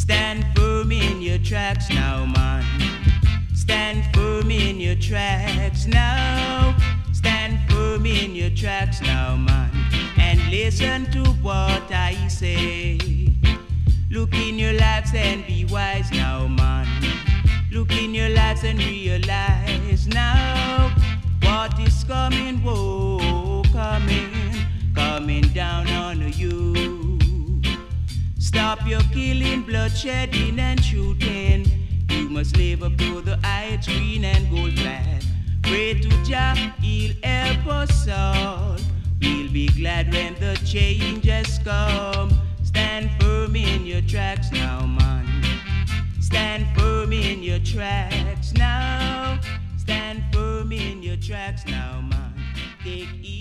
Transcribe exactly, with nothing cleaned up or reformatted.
Stand firm in your tracks now, man. Stand firm in your tracks now. Stand firm in your tracks now, man. And listen to what I say. Look in your lives and be wise now, man. Look in your lives and realize now what is coming, whoa, coming, coming down on you. Stop your killing, bloodshedding and shooting. You must live up to the heights, green and gold flag. Pray to Jah, He'll help us all. We'll be glad when the changes come. Stand firm in your tracks now, man. Stand firm in your tracks now. Stand firm in your tracks now, man. Take